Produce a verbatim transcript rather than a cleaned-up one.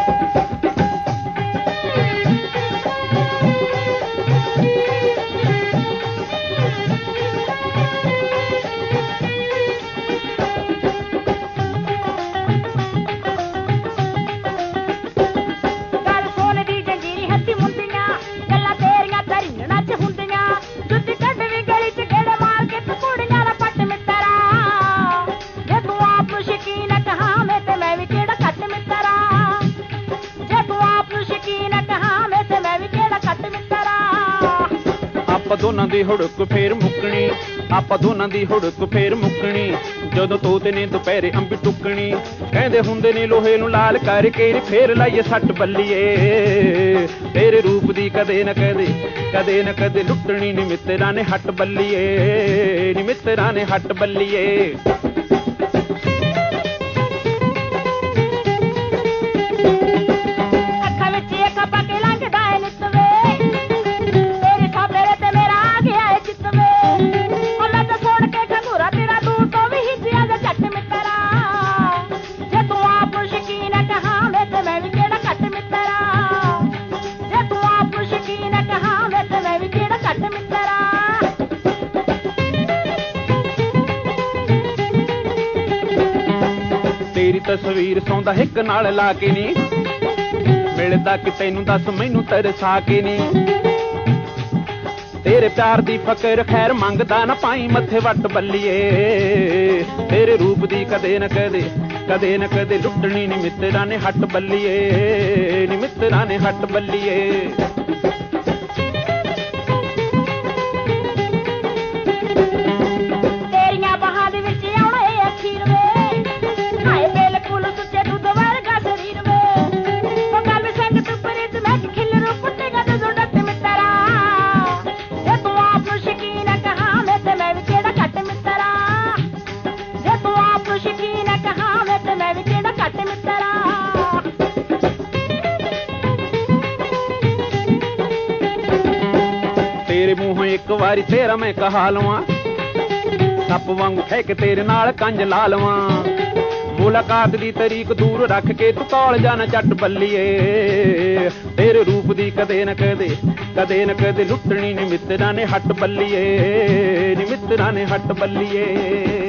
ਆਪਾਂ ਦੋਨਾਂ ਦੀ ਹੁੜਕ ਫੇਰ ਮੁੱਕਣੀ, ਆਪਾਂ ਦੋਨਾਂ ਦੀ ਹੁੜਕ ਫੇਰ ਮੁੱਕਣੀ, ਜਦੋਂ ਤੋਤੇ ਨੇ ਦੁਪਹਿਰੇ ਅੰਬੀ ਟੁੱਕਣੀ। ਕਹਿੰਦੇ ਹੁੰਦੇ ਨੇ ਲੋਹੇ ਨੂੰ ਲਾਲ ਕਰਕੇ ਫੇਰ ਲਾਈਏ ਸੱਟ ਬੱਲੀਏ, ਤੇਰੇ ਰੂਪ ਦੀ ਕਦੇ ਨਾ ਕਦੇ ਕਦੇ ਨਾ ਕਦੇ ਲੁੱਟਣੀ ਨੀ ਮਿੱਤਰਾਂ ਨੇ ਹੱਟ ਬੱਲੀਏ, ਨੀ ਮਿੱਤਰਾਂ ਨੇ ਹੱਟ ਬੱਲੀਏ। तेरी तस्वीर सौंदा हिक नाल ला के नी, मिलदा कि तैनू दस मैनू तरसा के नी। तेरे प्यार दी फकर खैर मंगदा ना पाई मथे वट बल्लीए, तेरे रूप दी कदे न कदे कदे न कदे लुटनी नी मित्तरां ने हट बल्लीए, नी मित्तरां ने हट बल्लीए। तेरे मूहों एक वारी तेरा मैं कहा लवां, सप वांगू है कि तेरे नाल कंज ला लवां। मुलाकात दी तरीक दूर रख के तू कौल जाना चट बल्लीए, तेरे रूप दी कदे न कदे कदे न कदे लुटनी नी मित्तरां ने हट बल्लीए, नी मित्तरां ने हट बल्लीए।